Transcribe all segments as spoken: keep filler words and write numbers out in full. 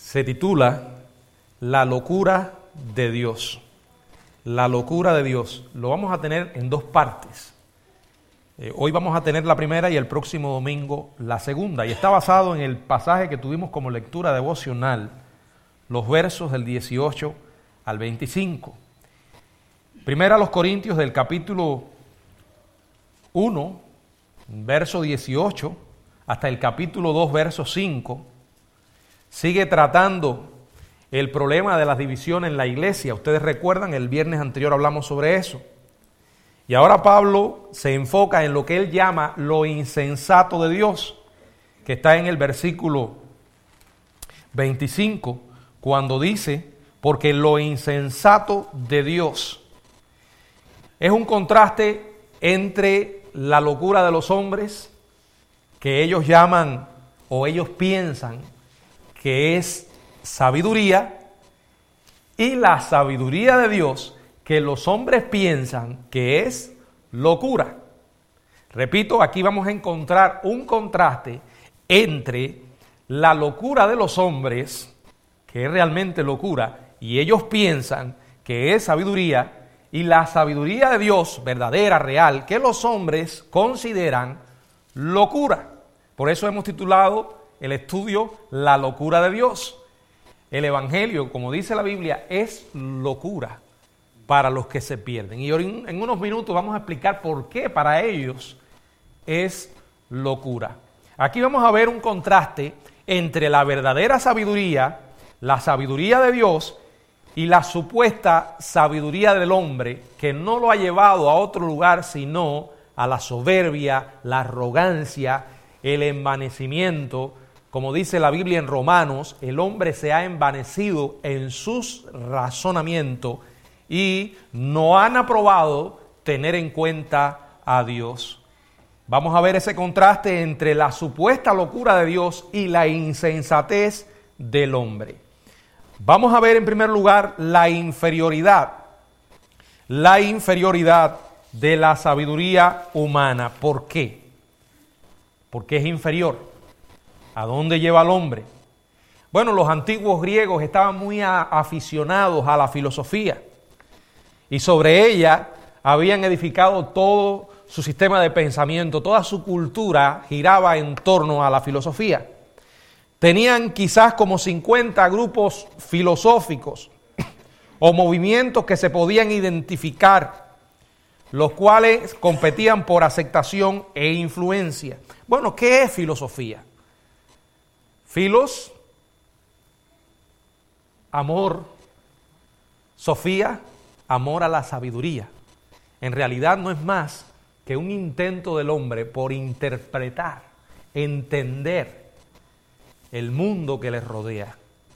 se titula La locura de Dios. La locura de Dios. Lo vamos a tener en dos partes. Eh, hoy vamos a tener la primera y el próximo domingo la segunda. Y está basado en el pasaje que tuvimos como lectura devocional, los versos del dieciocho al veinticinco. Primera a los Corintios del capítulo uno, verso dieciocho, hasta el capítulo dos, verso cinco, sigue tratando el problema de las divisiones en la iglesia. Ustedes recuerdan, el viernes anterior hablamos sobre eso. Y ahora Pablo se enfoca en lo que él llama lo insensato de Dios, que está en el versículo veinticinco, cuando dice, porque lo insensato de Dios. Es un contraste entre la locura de los hombres, que ellos llaman o ellos piensan que es sabiduría, y la sabiduría de Dios, que los hombres piensan que es locura. Repito, aquí vamos a encontrar un contraste entre la locura de los hombres, que es realmente locura, y ellos piensan que es sabiduría, y la sabiduría de Dios, verdadera, real, que los hombres consideran locura. Por eso hemos titulado el estudio La locura de Dios. El Evangelio, como dice la Biblia, es locura para los que se pierden. Y en unos minutos vamos a explicar por qué para ellos es locura. Aquí vamos a ver un contraste entre la verdadera sabiduría, la sabiduría de Dios, y la supuesta sabiduría del hombre, que no lo ha llevado a otro lugar sino a la soberbia, la arrogancia, el envanecimiento. Como dice la Biblia en Romanos, el hombre se ha envanecido en sus razonamientos y no han aprobado tener en cuenta a Dios. Vamos a ver ese contraste entre la supuesta locura de Dios y la insensatez del hombre. Vamos a ver en primer lugar la inferioridad, la inferioridad de la sabiduría humana. ¿Por qué? Porque es inferior. ¿A dónde lleva al hombre? Bueno, los antiguos griegos estaban muy a, aficionados a la filosofía y sobre ella habían edificado todo su sistema de pensamiento, toda su cultura giraba en torno a la filosofía. Tenían quizás como cincuenta grupos filosóficos o movimientos que se podían identificar, los cuales competían por aceptación e influencia. Bueno, ¿qué es filosofía? Filos, amor, sofía, amor a la sabiduría. En realidad no es más que un intento del hombre por interpretar, entender el mundo que les rodea.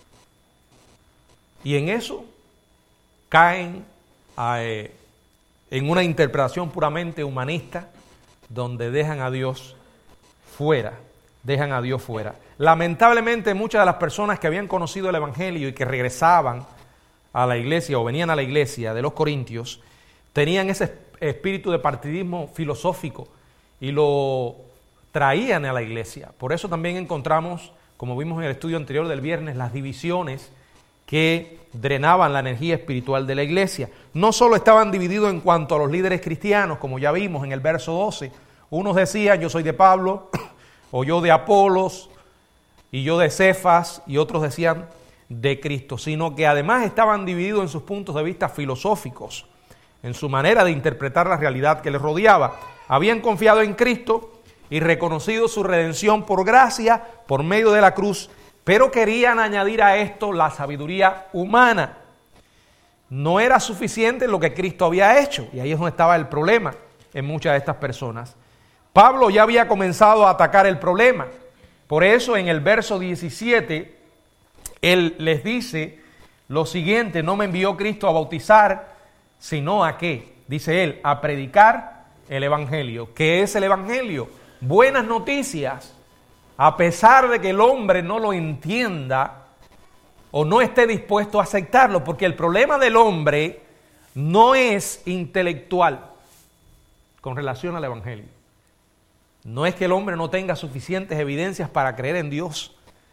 Y en eso caen eh, en una interpretación puramente humanista, donde dejan a Dios fuera, dejan a Dios fuera. Lamentablemente muchas de las personas que habían conocido el Evangelio y que regresaban a la iglesia o venían a la iglesia de los Corintios, tenían ese espíritu de partidismo filosófico y lo traían a la iglesia. Por eso también encontramos, como vimos en el estudio anterior del viernes, las divisiones que drenaban la energía espiritual de la iglesia. No solo estaban divididos en cuanto a los líderes cristianos, como ya vimos en el verso doce. Unos decían, yo soy de Pablo, o yo de Apolos, y yo de Cefas, y otros decían de Cristo, sino que además estaban divididos en sus puntos de vista filosóficos, en su manera de interpretar la realidad que les rodeaba. Habían confiado en Cristo y reconocido su redención por gracia, por medio de la cruz, pero querían añadir a esto la sabiduría humana. No era suficiente lo que Cristo había hecho, y ahí es donde estaba el problema en muchas de estas personas. Pablo ya había comenzado a atacar el problema. Por eso en el verso diecisiete, él les dice lo siguiente: no me envió Cristo a bautizar, sino a ¿qué? Dice él, a predicar el Evangelio. ¿Qué es el Evangelio? Buenas noticias, a pesar de que el hombre no lo entienda o no esté dispuesto a aceptarlo, porque el problema del hombre no es intelectual con relación al Evangelio. No es que el hombre no tenga suficientes evidencias para creer en Dios.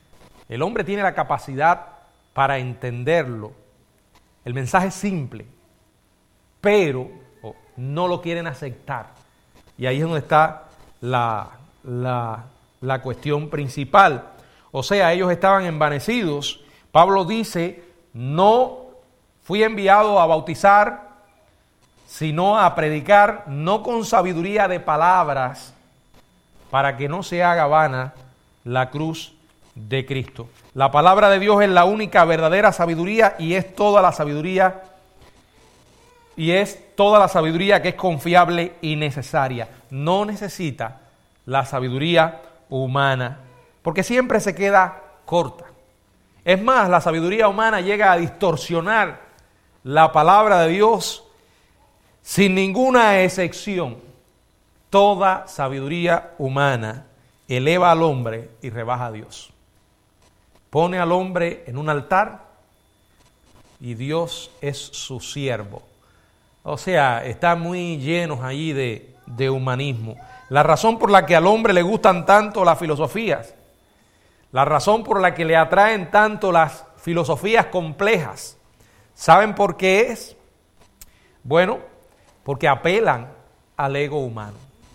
El hombre tiene la capacidad para entenderlo. El mensaje es simple, pero no lo quieren aceptar. Y ahí es donde está la, la, la cuestión principal. O sea, ellos estaban envanecidos. Pablo dice, no fui enviado a bautizar, sino a predicar, no con sabiduría de palabras, para que no se haga vana la cruz de Cristo. La palabra de Dios es la única verdadera sabiduría y es toda la sabiduría y es toda la sabiduría que es confiable y necesaria. No necesita la sabiduría humana, porque siempre se queda corta. Es más, la sabiduría humana llega a distorsionar la palabra de Dios sin ninguna excepción. Toda sabiduría humana eleva al hombre y rebaja a Dios. Pone al hombre en un altar y Dios es su siervo. O sea, están muy llenos allí de, de humanismo. La razón por la que al hombre le gustan tanto las filosofías, la razón por la que le atraen tanto las filosofías complejas, ¿saben por qué es? Bueno, porque apelan al ego humano,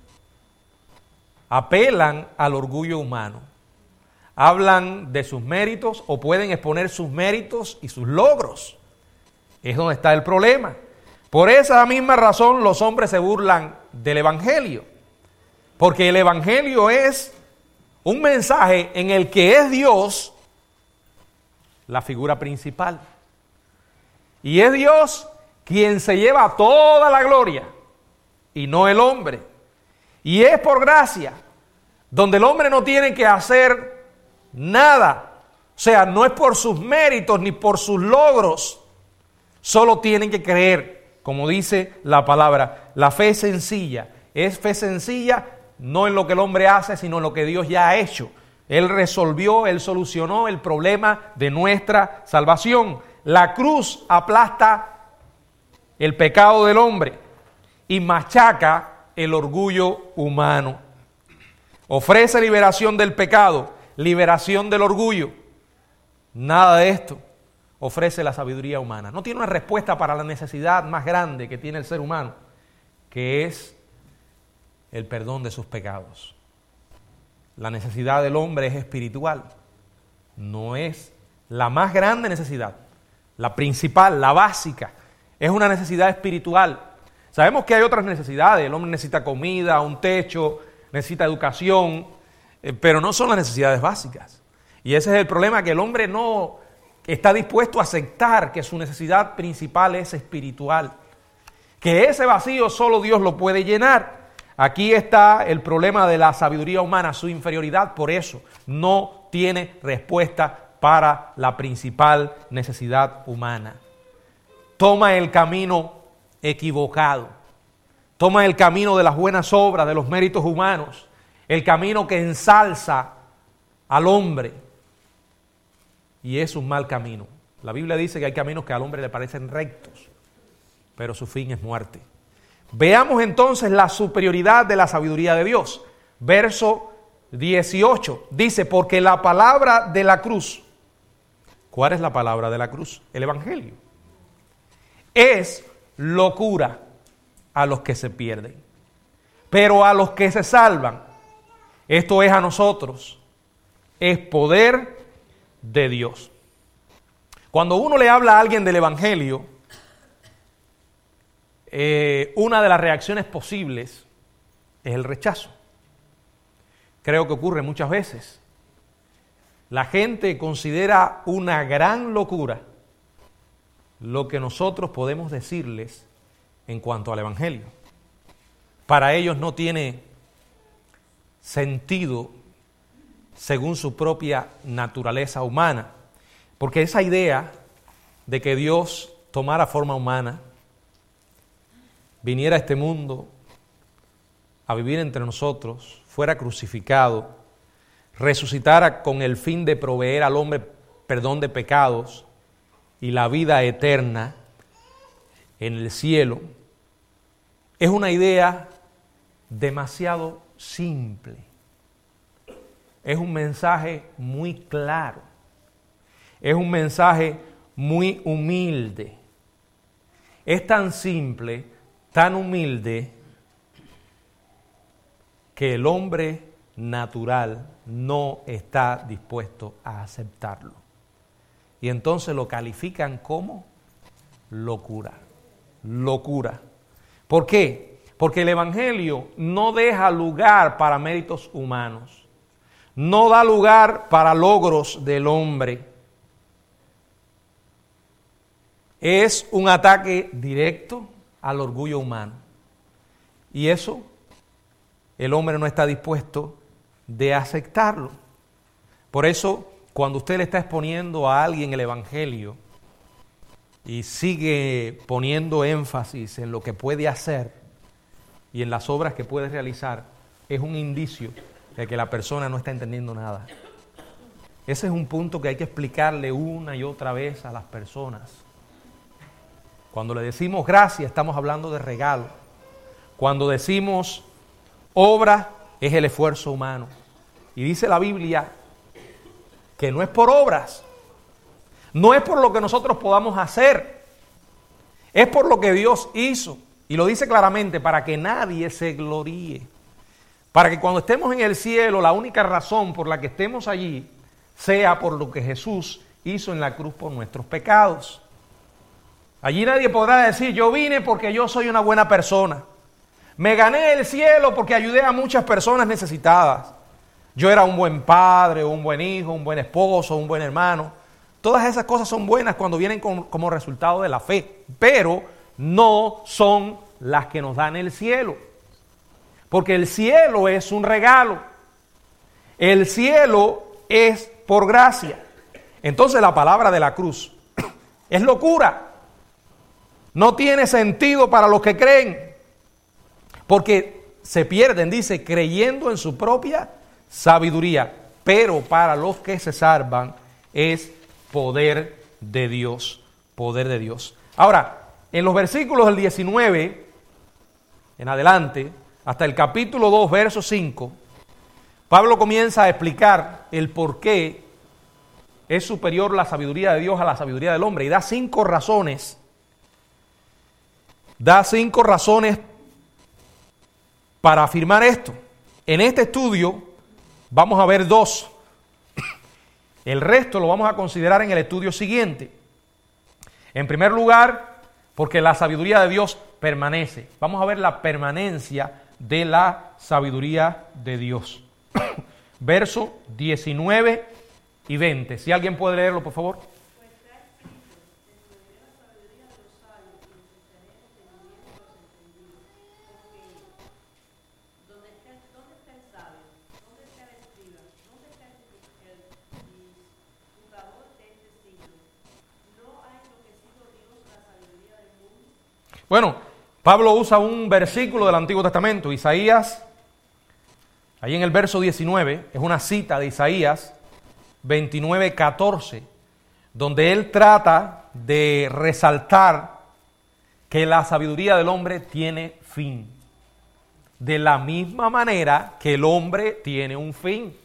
apelan al orgullo humano, hablan de sus méritos o pueden exponer sus méritos y sus logros. Es donde está el problema. Por esa misma razón los hombres se burlan del Evangelio, porque el Evangelio es un mensaje en el que es Dios la figura principal. Y es Dios quien se lleva toda la gloria y no el hombre. Y es por gracia, donde el hombre no tiene que hacer nada. O sea, no es por sus méritos ni por sus logros. Solo tienen que creer, como dice la palabra. La fe es sencilla. Es fe sencilla no en lo que el hombre hace, sino en lo que Dios ya ha hecho. Él resolvió, Él solucionó el problema de nuestra salvación. La cruz aplasta el pecado del hombre y machaca el orgullo humano. Ofrece liberación del pecado, liberación del orgullo. Nada de esto ofrece la sabiduría humana. No tiene una respuesta para la necesidad más grande que tiene el ser humano, que es el perdón de sus pecados. La necesidad del hombre es espiritual, no es la más grande necesidad, la principal, la básica, es una necesidad espiritual. Sabemos que hay otras necesidades, el hombre necesita comida, un techo, necesita educación, eh, pero no son las necesidades básicas. Y ese es el problema, que el hombre no está dispuesto a aceptar que su necesidad principal es espiritual, que ese vacío solo Dios lo puede llenar. Aquí está el problema de la sabiduría humana, su inferioridad, por eso no tiene respuesta para la principal necesidad humana. Toma el camino equivocado, toma el camino de las buenas obras, de los méritos humanos, el camino que ensalza al hombre, y es un mal camino. La Biblia dice que hay caminos que al hombre le parecen rectos, pero su fin es muerte. Veamos entonces la superioridad de la sabiduría de Dios. Verso dieciocho dice, porque la palabra de la cruz, ¿cuál es la palabra de la cruz? El Evangelio. Es locura a los que se pierden, pero a los que se salvan, esto es a nosotros, es poder de Dios. Cuando uno le habla a alguien del Evangelio, eh, una de las reacciones posibles es el rechazo. Creo que ocurre muchas veces. La gente considera una gran locura lo que nosotros podemos decirles en cuanto al Evangelio. Para ellos no tiene sentido según su propia naturaleza humana, porque esa idea de que Dios tomara forma humana, viniera a este mundo a vivir entre nosotros, fuera crucificado, resucitara con el fin de proveer al hombre perdón de pecados y la vida eterna en el cielo, es una idea demasiado simple. Es un mensaje muy claro. es un mensaje muy humilde. Es tan simple, tan humilde, que el hombre natural no está dispuesto a aceptarlo. Y entonces lo califican como locura. Locura. ¿Por qué? Porque el Evangelio no deja lugar para méritos humanos. No da lugar para logros del hombre. Es un ataque directo al orgullo humano. Y eso el hombre no está dispuesto de aceptarlo. Por eso, cuando usted le está exponiendo a alguien el Evangelio y sigue poniendo énfasis en lo que puede hacer y en las obras que puede realizar, es un indicio de que la persona no está entendiendo nada. Ese es un punto que hay que explicarle una y otra vez a las personas. Cuando le decimos gracias, estamos hablando de regalo. Cuando decimos obra, es el esfuerzo humano. Y dice la Biblia que no es por obras, no es por lo que nosotros podamos hacer, es por lo que Dios hizo. Y lo dice claramente, para que nadie se gloríe. Para que cuando estemos en el cielo, la única razón por la que estemos allí sea por lo que Jesús hizo en la cruz por nuestros pecados. Allí nadie podrá decir, yo vine porque yo soy una buena persona. Me gané el cielo porque ayudé a muchas personas necesitadas. Yo era un buen padre, un buen hijo, un buen esposo, un buen hermano. Todas esas cosas son buenas cuando vienen con, como resultado de la fe, pero no son las que nos dan el cielo. Porque el cielo es un regalo. El cielo es por gracia. Entonces la palabra de la cruz es locura. No tiene sentido para los que creen. Porque se pierden, dice, creyendo en su propia sabiduría. Pero para los que se salvan es poder de Dios. Poder de Dios. Ahora, en los versículos del diecinueve en adelante, hasta el capítulo dos, verso cinco, Pablo comienza a explicar el por qué es superior la sabiduría de Dios a la sabiduría del hombre. Y da cinco razones. Da cinco razones para afirmar esto. En este estudio vamos a ver dos. El resto lo vamos a considerar en el estudio siguiente. En primer lugar, porque la sabiduría de Dios permanece. Vamos a ver la permanencia de la sabiduría de Dios. Verso diecinueve y veinte. Si alguien puede leerlo, por favor. Bueno, Pablo usa un versículo del Antiguo Testamento, Isaías, ahí en el verso diecinueve, es una cita de Isaías veintinueve, catorce, donde él trata de resaltar que la sabiduría del hombre tiene fin, de la misma manera que el hombre tiene un fin.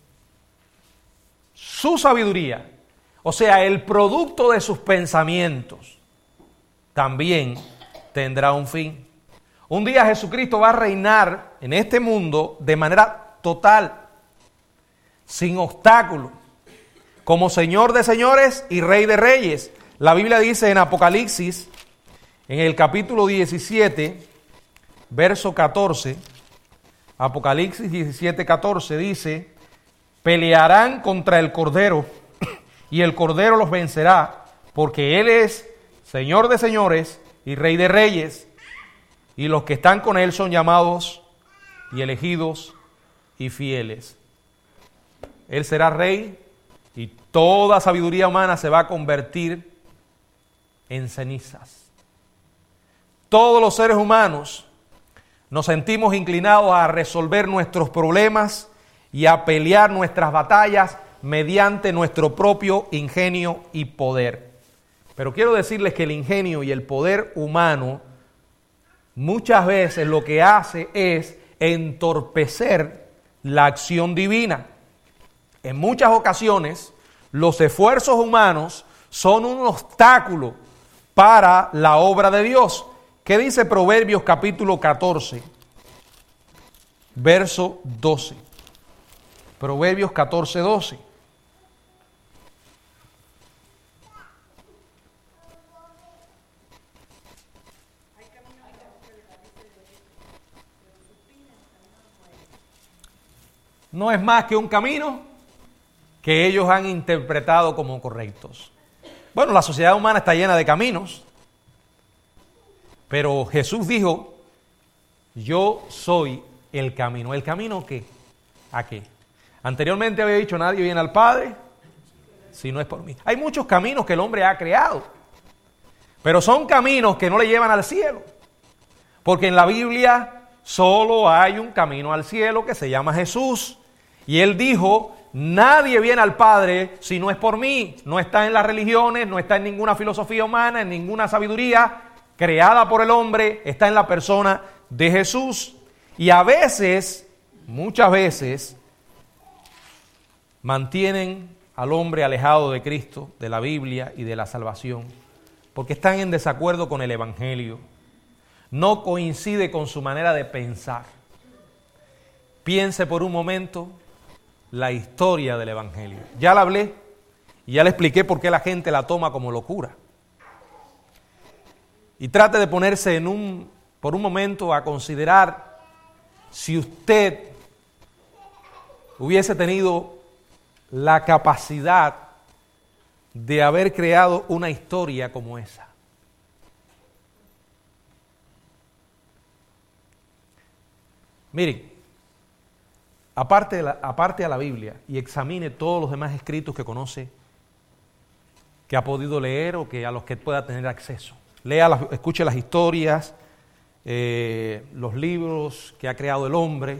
Su sabiduría, o sea, el producto de sus pensamientos, también tendrá un fin. Un día Jesucristo va a reinar en este mundo de manera total, sin obstáculo, como Señor de señores y Rey de reyes. La Biblia dice en Apocalipsis, en el capítulo diecisiete, verso catorce, Apocalipsis diecisiete, catorce, dice, pelearán contra el Cordero y el Cordero los vencerá, porque Él es Señor de señores y Rey de reyes, y los que están con Él son llamados y elegidos y fieles. Él será Rey y toda sabiduría humana se va a convertir en cenizas. Todos los seres humanos nos sentimos inclinados a resolver nuestros problemas y a pelear nuestras batallas mediante nuestro propio ingenio y poder. Pero quiero decirles que el ingenio y el poder humano muchas veces lo que hace es entorpecer la acción divina. En muchas ocasiones los esfuerzos humanos son un obstáculo para la obra de Dios. ¿Qué dice Proverbios capítulo catorce, verso doce? Proverbios catorce, doce. No es más que un camino que ellos han interpretado como correctos. Bueno, la sociedad humana está llena de caminos, pero Jesús dijo, yo soy el camino. ¿El camino qué? ¿A qué? Anteriormente había dicho, nadie viene al Padre si no es por mí. Hay muchos caminos que el hombre ha creado, pero son caminos que no le llevan al cielo, porque en la Biblia solo hay un camino al cielo que se llama Jesús. Y él dijo, nadie viene al Padre si no es por mí. No está en las religiones, no está en ninguna filosofía humana, en ninguna sabiduría creada por el hombre, está en la persona de Jesús. Y a veces, muchas veces, mantienen al hombre alejado de Cristo, de la Biblia y de la salvación, porque están en desacuerdo con el Evangelio. No coincide con su manera de pensar. Piense por un momento la historia del Evangelio. Ya la hablé y ya le expliqué por qué la gente la toma como locura. Y trate de ponerse en un, por un momento a considerar si usted hubiese tenido la capacidad de haber creado una historia como esa. Miren, aparte, de la, aparte a la Biblia y examine todos los demás escritos que conoce, que ha podido leer o que a los que pueda tener acceso. Lea, las, escuche las historias, eh, los libros que ha creado el hombre.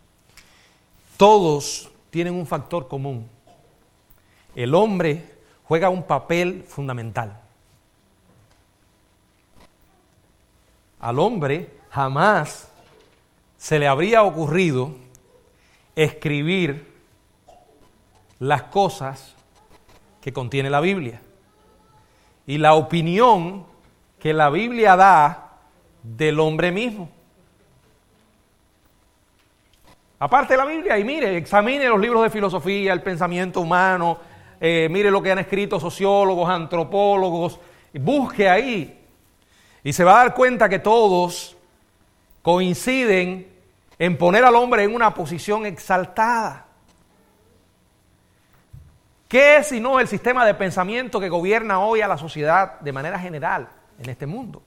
Todos tienen un factor común. El hombre juega un papel fundamental. Al hombre jamás se le habría ocurrido escribir las cosas que contiene la Biblia y la opinión que la Biblia da del hombre mismo. Aparte de la Biblia, y mire, examine los libros de filosofía, el pensamiento humano, eh, mire lo que han escrito sociólogos, antropólogos, busque ahí y se va a dar cuenta que todos coinciden en poner al hombre en una posición exaltada. ¿Qué es sino el sistema de pensamiento que gobierna hoy a la sociedad de manera general en este mundo?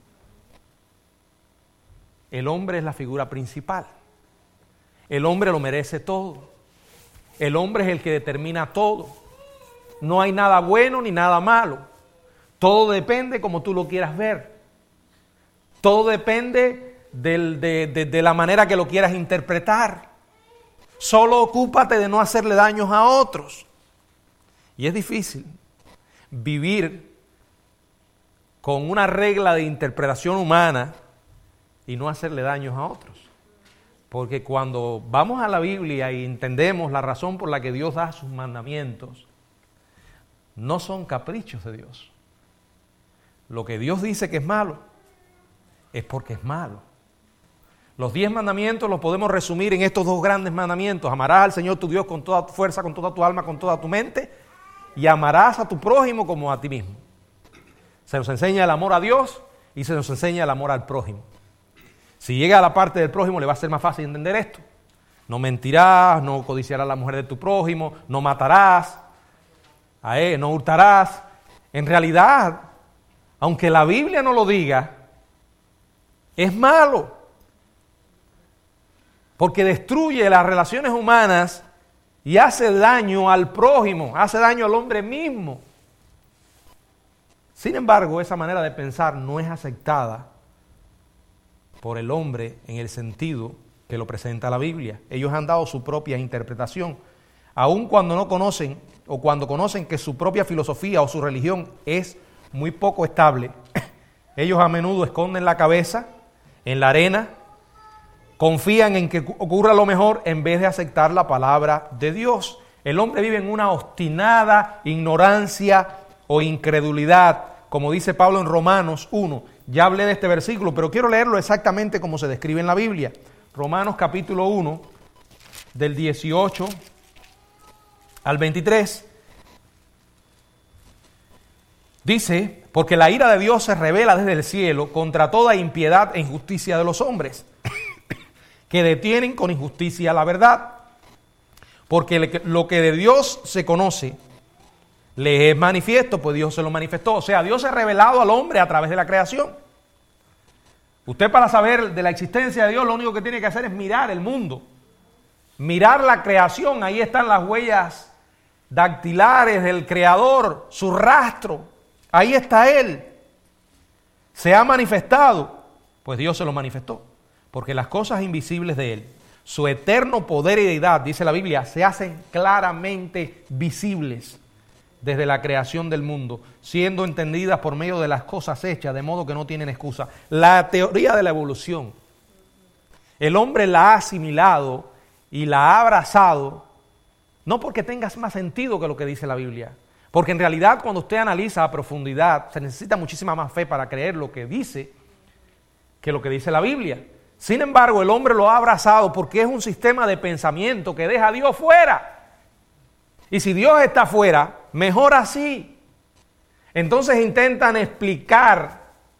El hombre es la figura principal. El hombre lo merece todo. El hombre es el que determina todo. No hay nada bueno ni nada malo. Todo depende como tú lo quieras ver. Todo depende del, de, de, de la manera que lo quieras interpretar. Solo ocúpate de no hacerle daños a otros. Y es difícil vivir con una regla de interpretación humana y no hacerle daños a otros. Porque cuando vamos a la Biblia y entendemos la razón por la que Dios da sus mandamientos, no son caprichos de Dios. Lo que Dios dice que es malo, es porque es malo. Los diez mandamientos los podemos resumir en estos dos grandes mandamientos. Amarás al Señor tu Dios con toda tu fuerza, con toda tu alma, con toda tu mente, y amarás a tu prójimo como a ti mismo. Se nos enseña el amor a Dios y se nos enseña el amor al prójimo. Si llega a la parte del prójimo, le va a ser más fácil entender esto. No mentirás, no codiciarás a la mujer de tu prójimo, no matarás, a él, no hurtarás. En realidad, aunque la Biblia no lo diga, es malo. Porque destruye las relaciones humanas y hace daño al prójimo, hace daño al hombre mismo. Sin embargo, esa manera de pensar no es aceptada por el hombre en el sentido que lo presenta la Biblia. Ellos han dado su propia interpretación, aun cuando no conocen o cuando conocen que su propia filosofía o su religión es muy poco estable. Ellos a menudo esconden la cabeza en la arena, confían en que ocurra lo mejor en vez de aceptar la palabra de Dios. El hombre vive en una obstinada ignorancia o incredulidad, como dice Pablo en Romanos uno. Ya hablé de este versículo, pero quiero leerlo exactamente como se describe en la Biblia. Romanos capítulo uno, del dieciocho al veintitrés. Dice, porque la ira de Dios se revela desde el cielo contra toda impiedad e injusticia de los hombres, que detienen con injusticia la verdad. Porque lo que de Dios se conoce, le es manifiesto, pues Dios se lo manifestó. O sea, Dios se ha revelado al hombre a través de la creación. Usted, para saber de la existencia de Dios, lo único que tiene que hacer es mirar el mundo. Mirar la creación, ahí están las huellas dactilares del Creador, su rastro. Ahí está Él. Se ha manifestado, pues Dios se lo manifestó. Porque las cosas invisibles de Él, su eterno poder y deidad, dice la Biblia, se hacen claramente visibles desde la creación del mundo, siendo entendidas por medio de las cosas hechas, de modo que no tienen excusa. La teoría de la evolución, el hombre la ha asimilado y la ha abrazado, no porque tenga más sentido que lo que dice la Biblia, porque en realidad cuando usted analiza a profundidad, se necesita muchísima más fe para creer lo que dice que lo que dice la Biblia. Sin embargo, el hombre lo ha abrazado porque es un sistema de pensamiento que deja a Dios fuera. Y si Dios está fuera, mejor así. Entonces intentan explicar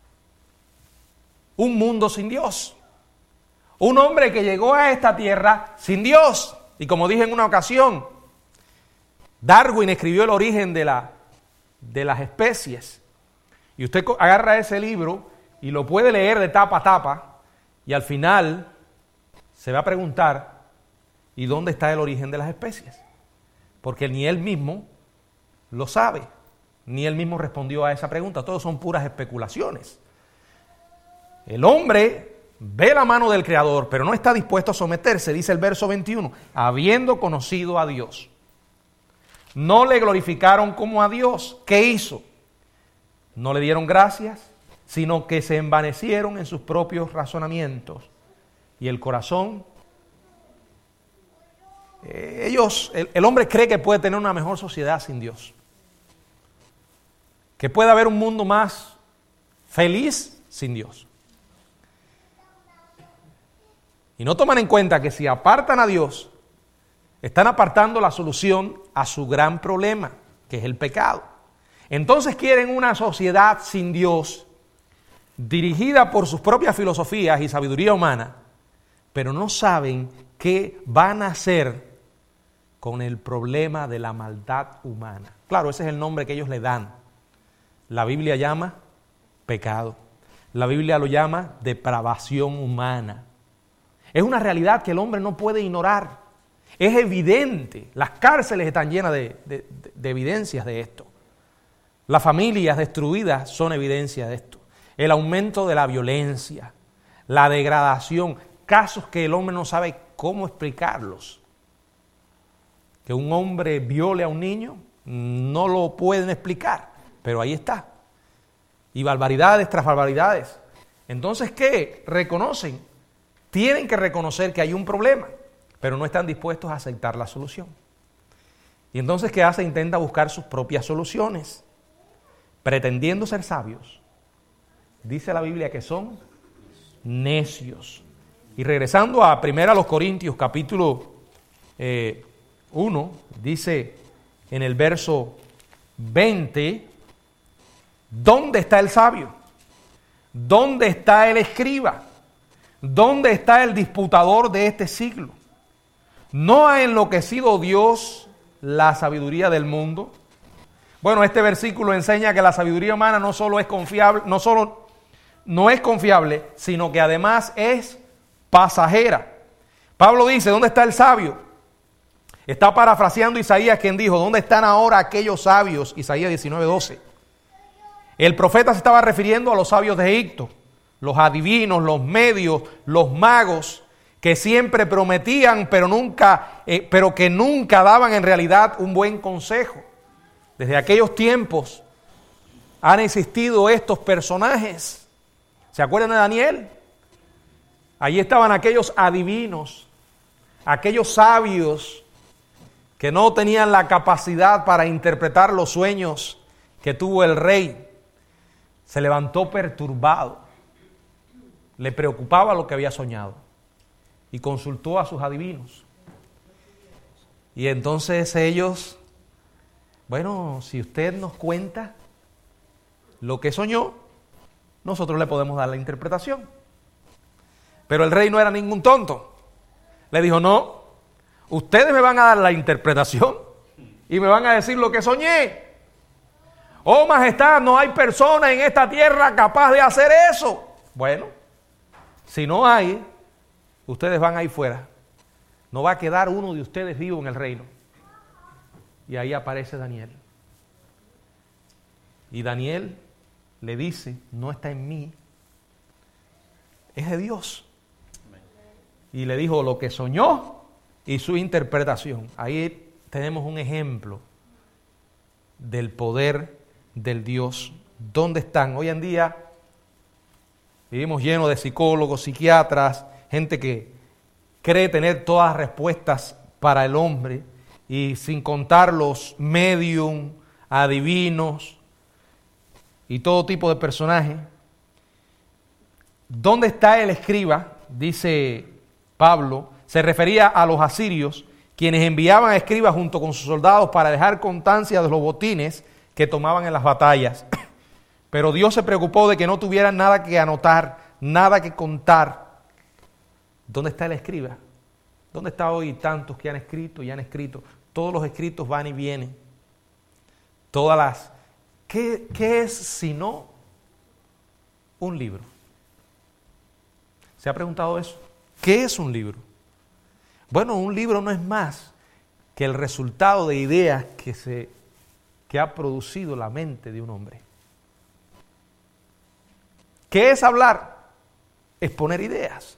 un mundo sin Dios. Un hombre que llegó a esta tierra sin Dios. Y como dije en una ocasión, Darwin escribió El origen de, la, de las especies. Y usted agarra ese libro y lo puede leer de tapa a tapa. Y al final se va a preguntar, ¿y dónde está el origen de las especies? Porque ni él mismo lo sabe, ni él mismo respondió a esa pregunta. Todo son puras especulaciones. El hombre ve la mano del Creador, pero no está dispuesto a someterse, dice el verso veintiuno, habiendo conocido a Dios. No le glorificaron como a Dios. ¿Qué hizo? No le dieron gracias, sino que se envanecieron en sus propios razonamientos. Y el corazón, eh, ellos, el, el hombre cree que puede tener una mejor sociedad sin Dios. Que puede haber un mundo más feliz sin Dios. Y no toman en cuenta que si apartan a Dios, están apartando la solución a su gran problema, que es el pecado. Entonces quieren una sociedad sin Dios, dirigida por sus propias filosofías y sabiduría humana, pero no saben qué van a hacer con el problema de la maldad humana. Claro, ese es el nombre que ellos le dan. La Biblia llama pecado. La Biblia lo llama depravación humana. Es una realidad que el hombre no puede ignorar. Es evidente. Las cárceles están llenas de, de, de evidencias de esto. Las familias destruidas son evidencia de esto. El aumento de la violencia, la degradación, casos que el hombre no sabe cómo explicarlos. Que un hombre viole a un niño, no lo pueden explicar, pero ahí está. Y barbaridades tras barbaridades. Entonces, ¿qué? Reconocen, tienen que reconocer que hay un problema, pero no están dispuestos a aceptar la solución. Y entonces, ¿qué hace? Intenta buscar sus propias soluciones, pretendiendo ser sabios. Dice la Biblia que son necios. Y regresando a primero a los Corintios, capítulo eh, uno, dice en el verso veinte, ¿dónde está el sabio? ¿Dónde está el escriba? ¿Dónde está el disputador de este siglo? ¿No ha enloquecido Dios la sabiduría del mundo? Bueno, este versículo enseña que la sabiduría humana no solo es confiable, no solo no es confiable, sino que además es pasajera. Pablo dice, ¿dónde está el sabio? Está parafraseando Isaías, quien dijo, ¿dónde están ahora aquellos sabios? Isaías diecinueve doce. El profeta se estaba refiriendo a los sabios de Egipto, los adivinos, los medios, los magos, que siempre prometían, pero nunca, eh, pero que nunca daban en realidad un buen consejo. Desde aquellos tiempos han existido estos personajes. ¿Se acuerdan de Daniel? Allí estaban aquellos adivinos, aquellos sabios que no tenían la capacidad para interpretar los sueños que tuvo el rey, se levantó perturbado. Le preocupaba lo que había soñado y consultó a sus adivinos. Y entonces ellos, bueno, si usted nos cuenta lo que soñó, nosotros le podemos dar la interpretación. Pero el rey no era ningún tonto. Le dijo, no, ustedes me van a dar la interpretación y me van a decir lo que soñé. Oh, majestad, no hay persona en esta tierra capaz de hacer eso. Bueno, si no hay, ustedes van ahí fuera. No va a quedar uno de ustedes vivo en el reino. Y ahí aparece Daniel. Y Daniel le dice, no está en mí, es de Dios. Y le dijo lo que soñó y su interpretación. Ahí tenemos un ejemplo del poder del Dios. ¿Dónde están? Hoy en día vivimos llenos de psicólogos, psiquiatras, gente que cree tener todas las respuestas para el hombre, y sin contar los medium, adivinos y todo tipo de personajes. ¿Dónde está el escriba? Dice Pablo, se refería a los asirios, quienes enviaban a escribas junto con sus soldados para dejar constancia de los botines que tomaban en las batallas. Pero Dios se preocupó de que no tuvieran nada que anotar, nada que contar. ¿Dónde está el escriba? ¿Dónde está hoy tantos que han escrito y han escrito? Todos los escritos van y vienen. Todas las... ¿Qué, qué es sino un libro? ¿Se ha preguntado eso? ¿Qué es un libro? Bueno, un libro no es más que el resultado de ideas que, se, que ha producido la mente de un hombre. ¿Qué es hablar? Exponer ideas.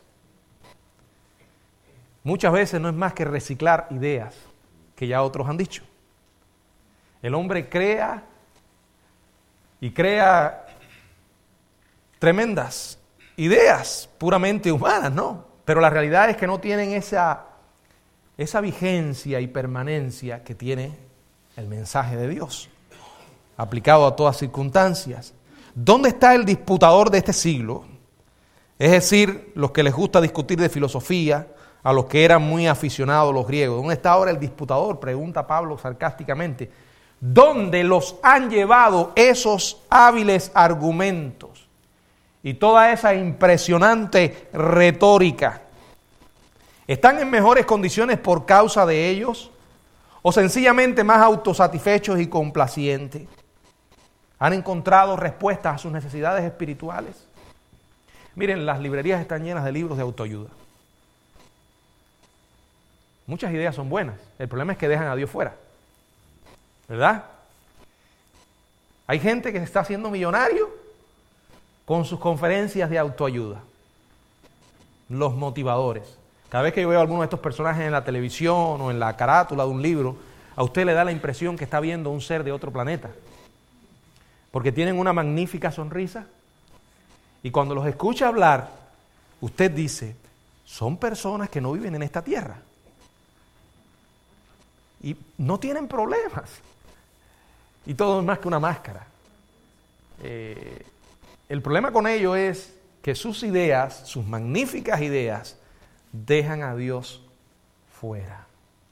Muchas veces no es más que reciclar ideas que ya otros han dicho. El hombre crea y crea tremendas ideas puramente humanas, ¿no? Pero la realidad es que no tienen esa, esa vigencia y permanencia que tiene el mensaje de Dios, aplicado a todas circunstancias. ¿Dónde está el disputador de este siglo? Es decir, los que les gusta discutir de filosofía, a los que eran muy aficionados los griegos. ¿Dónde está ahora el disputador? Pregunta Pablo sarcásticamente. ¿Dónde los han llevado esos hábiles argumentos y toda esa impresionante retórica? ¿Están en mejores condiciones por causa de ellos o sencillamente más autosatisfechos y complacientes? ¿Han encontrado respuestas a sus necesidades espirituales? Miren, las librerías están llenas de libros de autoayuda. Muchas ideas son buenas. El problema es que dejan a Dios fuera. ¿Verdad? Hay gente que se está haciendo millonario con sus conferencias de autoayuda. Los motivadores. Cada vez que yo veo a alguno de estos personajes en la televisión o en la carátula de un libro, a usted le da la impresión que está viendo un ser de otro planeta. Porque tienen una magnífica sonrisa. Y cuando los escucha hablar, usted dice, son personas que no viven en esta tierra. Y no tienen problemas. Y todo es más que una máscara. Eh, el problema con ello es que sus ideas, sus magníficas ideas, dejan a Dios fuera.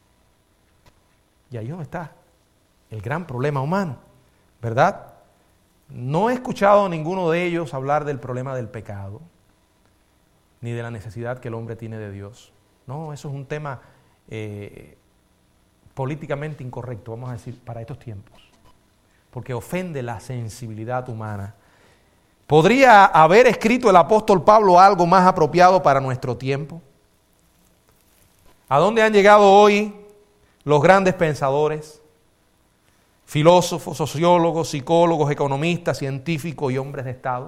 Y ahí donde está el gran problema humano, ¿verdad? No he escuchado a ninguno de ellos hablar del problema del pecado, ni de la necesidad que el hombre tiene de Dios. No, eso es un tema eh, políticamente incorrecto, vamos a decir, para estos tiempos, porque ofende la sensibilidad humana. ¿Podría haber escrito el apóstol Pablo algo más apropiado para nuestro tiempo? ¿A dónde han llegado hoy los grandes pensadores, filósofos, sociólogos, psicólogos, economistas, científicos y hombres de Estado?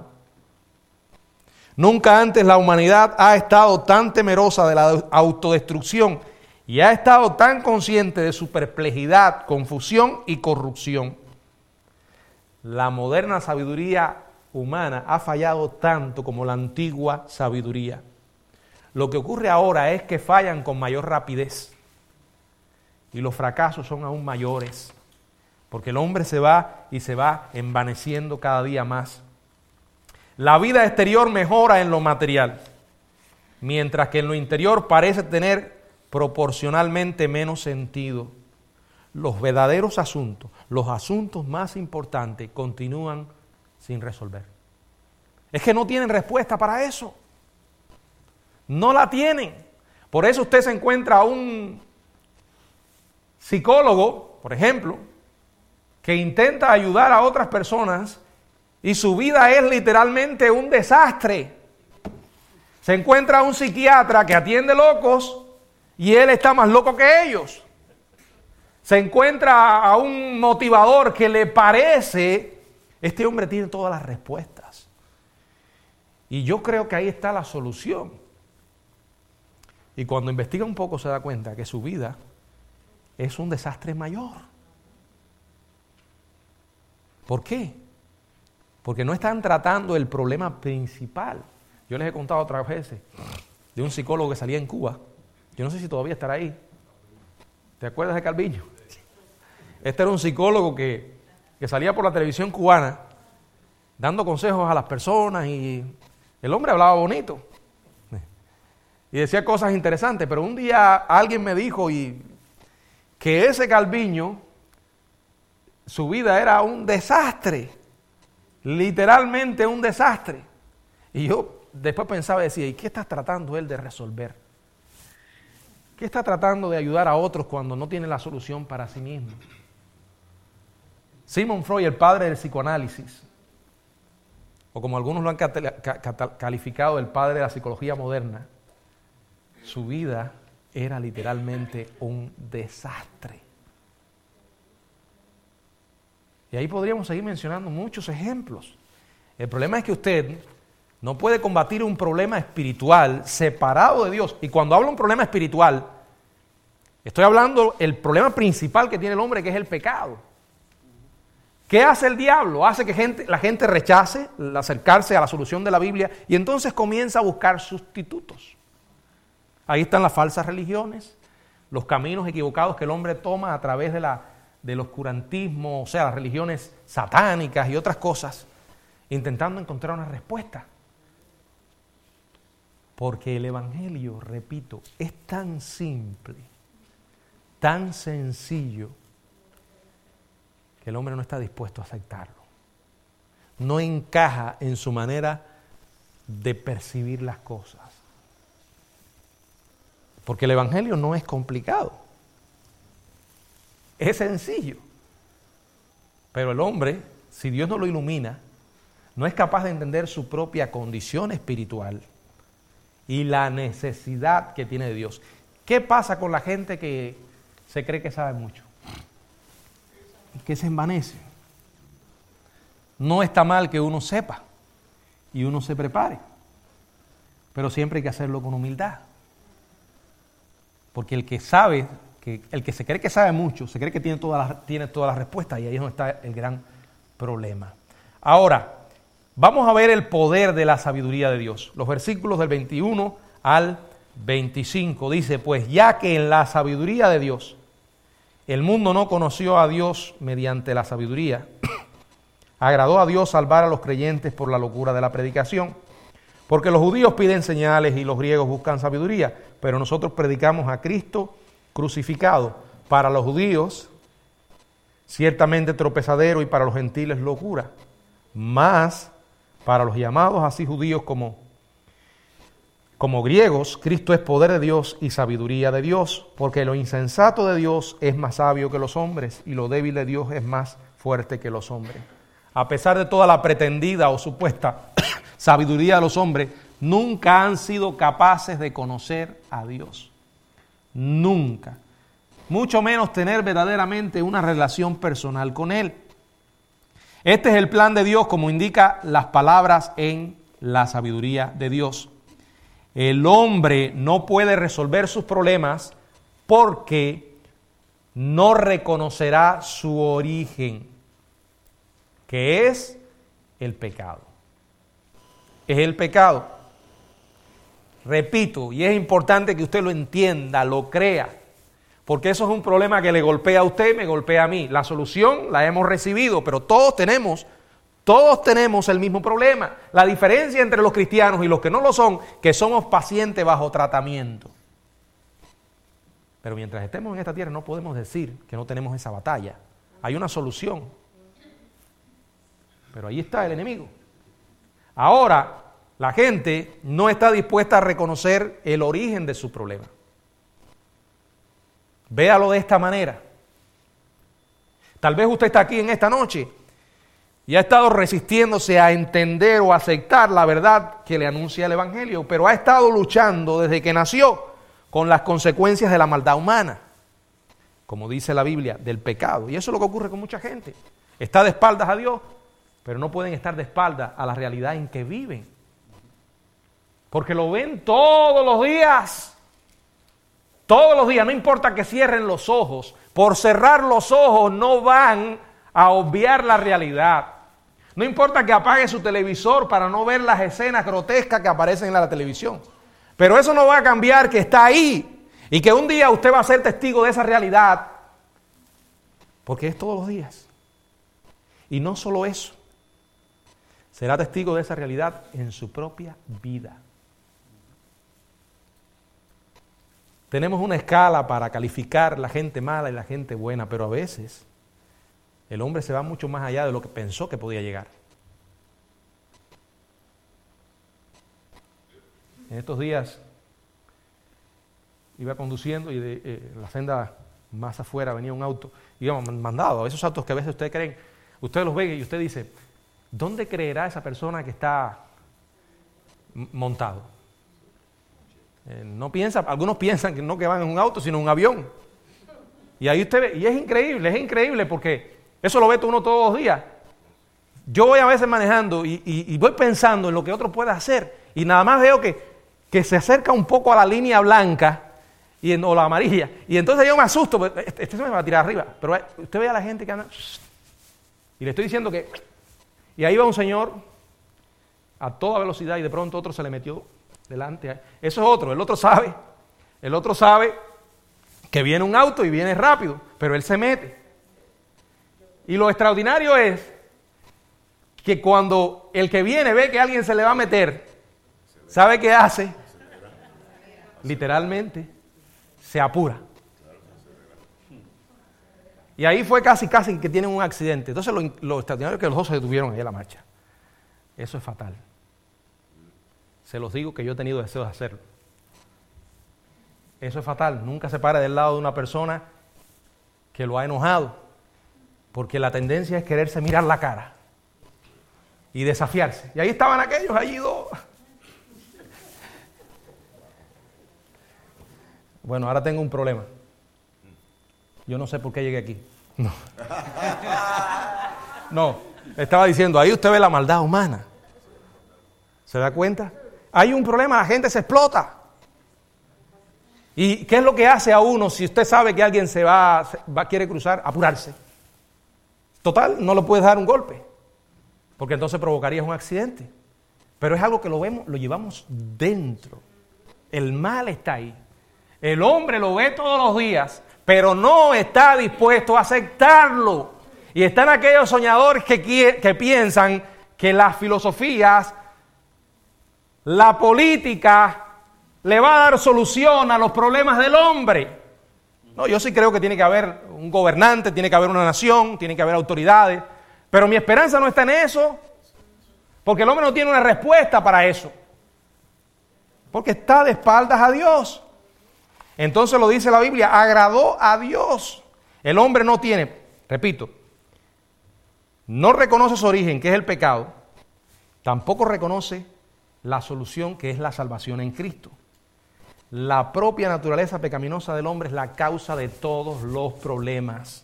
Nunca antes la humanidad ha estado tan temerosa de la autodestrucción y ha estado tan consciente de su perplejidad, confusión y corrupción. La moderna sabiduría humana ha fallado tanto como la antigua sabiduría. Lo que ocurre ahora es que fallan con mayor rapidez y los fracasos son aún mayores, porque el hombre se va y se va envaneciendo cada día más. La vida exterior mejora en lo material, mientras que en lo interior parece tener proporcionalmente menos sentido. Los verdaderos asuntos, los asuntos más importantes, continúan sin resolver. Es que no tienen respuesta para eso. No la tienen. Por eso usted se encuentra a un psicólogo, por ejemplo, que intenta ayudar a otras personas y su vida es literalmente un desastre. Se encuentra a un psiquiatra que atiende locos y él está más loco que ellos. Se encuentra a un motivador que le parece, este hombre tiene todas las respuestas. Y yo creo que ahí está la solución. Y cuando investiga un poco se da cuenta que su vida es un desastre mayor. ¿Por qué? Porque no están tratando el problema principal. Yo les he contado otras veces de un psicólogo que salía en Cuba. Yo no sé si todavía estará ahí. ¿Te acuerdas de Calviño? Este era un psicólogo que, que salía por la televisión cubana dando consejos a las personas y el hombre hablaba bonito y decía cosas interesantes, pero un día alguien me dijo y que ese Calviño, su vida era un desastre, literalmente un desastre. Y yo después pensaba y decía, ¿y qué está tratando él de resolver? ¿Qué está tratando de ayudar a otros cuando no tiene la solución para sí mismo? Sigmund Freud, el padre del psicoanálisis, o como algunos lo han calificado, el padre de la psicología moderna, su vida era literalmente un desastre. Y ahí podríamos seguir mencionando muchos ejemplos. El problema es que usted no puede combatir un problema espiritual separado de Dios. Y cuando hablo de un problema espiritual, estoy hablando del problema principal que tiene el hombre, que es el pecado. ¿Qué hace el diablo? Hace que gente, la gente rechace el acercarse a la solución de la Biblia y entonces comienza a buscar sustitutos. Ahí están las falsas religiones, los caminos equivocados que el hombre toma a través de la, del oscurantismo, o sea, las religiones satánicas y otras cosas, intentando encontrar una respuesta. Porque el Evangelio, repito, es tan simple, tan sencillo, que el hombre no está dispuesto a aceptarlo. No encaja en su manera de percibir las cosas. Porque el Evangelio no es complicado. Es sencillo. Pero el hombre, si Dios no lo ilumina, no es capaz de entender su propia condición espiritual y la necesidad que tiene de Dios. ¿Qué pasa con la gente que se cree que sabe mucho? Que se envanece. No está mal que uno sepa y uno se prepare, pero siempre hay que hacerlo con humildad. Porque el que sabe, que, el que se cree que sabe mucho, se cree que tiene todas las, tiene todas las respuestas, y ahí es donde está el gran problema. Ahora, vamos a ver el poder de la sabiduría de Dios. Los versículos del veintiuno al veinticinco dice, pues ya que en la sabiduría de Dios el mundo no conoció a Dios mediante la sabiduría, agradó a Dios salvar a los creyentes por la locura de la predicación. Porque los judíos piden señales y los griegos buscan sabiduría, pero nosotros predicamos a Cristo crucificado. Para los judíos, ciertamente tropezadero, y para los gentiles locura. Mas, para los llamados así judíos como, como griegos, Cristo es poder de Dios y sabiduría de Dios, porque lo insensato de Dios es más sabio que los hombres, y lo débil de Dios es más fuerte que los hombres. A pesar de toda la pretendida o supuesta sabiduría de los hombres, nunca han sido capaces de conocer a Dios. Nunca. Mucho menos tener verdaderamente una relación personal con Él. Este es el plan de Dios, como indica las palabras en la sabiduría de Dios. El hombre no puede resolver sus problemas porque no reconocerá su origen, que es el pecado. Es el pecado. Repito, y es importante que usted lo entienda, lo crea, porque eso es un problema que le golpea a usted, me golpea a mí. La solución la hemos recibido, pero todos tenemos, todos tenemos el mismo problema. La diferencia entre los cristianos y los que no lo son, que somos pacientes bajo tratamiento. Pero mientras estemos en esta tierra no podemos decir que no tenemos esa batalla. Hay una solución. Pero ahí está el enemigo. Ahora, la gente no está dispuesta a reconocer el origen de su problema. Véalo de esta manera. Tal vez usted está aquí en esta noche y ha estado resistiéndose a entender o aceptar la verdad que le anuncia el Evangelio, pero ha estado luchando desde que nació con las consecuencias de la maldad humana, como dice la Biblia, del pecado. Y eso es lo que ocurre con mucha gente. Está de espaldas a Dios, pero no pueden estar de espaldas a la realidad en que viven. Porque lo ven todos los días. Todos los días, no importa que cierren los ojos. Por cerrar los ojos no van a obviar la realidad. No importa que apague su televisor para no ver las escenas grotescas que aparecen en la televisión. Pero eso no va a cambiar que está ahí y que un día usted va a ser testigo de esa realidad. Porque es todos los días. Y no solo eso. Será testigo de esa realidad en su propia vida. Tenemos una escala para calificar la gente mala y la gente buena, pero a veces el hombre se va mucho más allá de lo que pensó que podía llegar. En estos días iba conduciendo y de eh, la senda más afuera venía un auto, íbamos mandado a esos autos que a veces ustedes creen, usted los ve y usted dice, ¿dónde creerá esa persona que está montado? Eh, no piensa, algunos piensan que no que van en un auto, sino en un avión. Y ahí usted ve, y es increíble, es increíble porque eso lo ve uno todos los días. Yo voy a veces manejando y, y, y voy pensando en lo que otro puede hacer y nada más veo que, que se acerca un poco a la línea blanca y en, o la amarilla y entonces yo me asusto, este, este se me va a tirar arriba, pero usted ve a la gente que anda y le estoy diciendo que y ahí va un señor a toda velocidad y de pronto otro se le metió delante. Eso es otro, el otro sabe, el otro sabe que viene un auto y viene rápido, pero él se mete. Y lo extraordinario es que cuando el que viene ve que alguien se le va a meter, ¿sabe qué hace? Literalmente se apura. Y ahí fue casi, casi que tienen un accidente. Entonces lo, lo extraordinario es que los dos se detuvieron ahí a la marcha. Eso es fatal. Se los digo que yo he tenido deseo de hacerlo. Eso es fatal. Nunca se pare del lado de una persona que lo ha enojado. Porque la tendencia es quererse mirar la cara. Y desafiarse. Y ahí estaban aquellos, allí dos. Bueno, ahora tengo un problema. Yo no sé por qué llegué aquí. No. No, estaba diciendo, ahí usted ve la maldad humana. ¿Se da cuenta? Hay un problema, la gente se explota. ¿Y qué es lo que hace a uno si usted sabe que alguien se va, se va quiere cruzar? Apurarse. Total, no lo puedes dar un golpe, porque entonces provocarías un accidente. Pero es algo que lo vemos, lo llevamos dentro. El mal está ahí. El hombre lo ve todos los días, pero no está dispuesto a aceptarlo. Y están aquellos soñadores que, que piensan que las filosofías, la política, le va a dar solución a los problemas del hombre. No, yo sí creo que tiene que haber un gobernante, tiene que haber una nación, tiene que haber autoridades, pero mi esperanza no está en eso, porque el hombre no tiene una respuesta para eso, porque está de espaldas a Dios. Entonces lo dice la Biblia, agradó a Dios. El hombre no tiene, repito, no reconoce su origen, que es el pecado, tampoco reconoce la solución, que es la salvación en Cristo. La propia naturaleza pecaminosa del hombre es la causa de todos los problemas.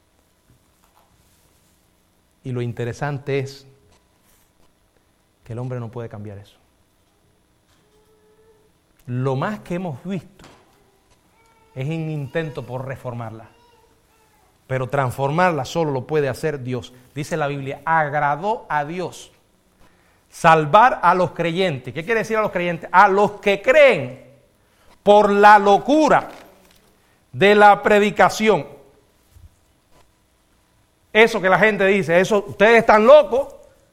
Y lo interesante es que el hombre no puede cambiar eso. Lo más que hemos visto es un intento por reformarla. Pero transformarla solo lo puede hacer Dios. Dice la Biblia, agradó a Dios salvar a los creyentes. ¿Qué quiere decir a los creyentes? A los que creen por la locura de la predicación. Eso que la gente dice, eso, ustedes están locos,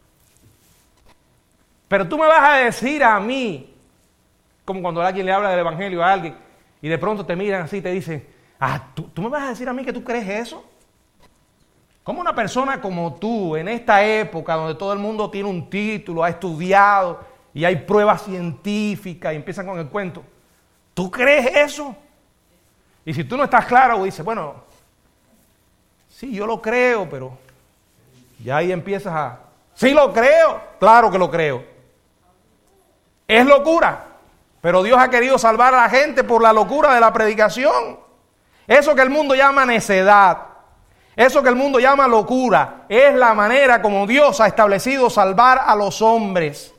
pero tú me vas a decir a mí, como cuando alguien le habla del evangelio a alguien y de pronto te miran así y te dicen, ah, ¿tú, tú me vas a decir a mí que tú crees eso? ¿Cómo una persona como tú, en esta época donde todo el mundo tiene un título, ha estudiado y hay pruebas científicas y empiezan con el cuento, ¿tú crees eso? Y si tú no estás claro, dices, bueno, sí, yo lo creo, pero ya ahí empiezas a, sí lo creo, claro que lo creo. Es locura, pero Dios ha querido salvar a la gente por la locura de la predicación. Eso que el mundo llama necedad, eso que el mundo llama locura, es la manera como Dios ha establecido salvar a los hombres.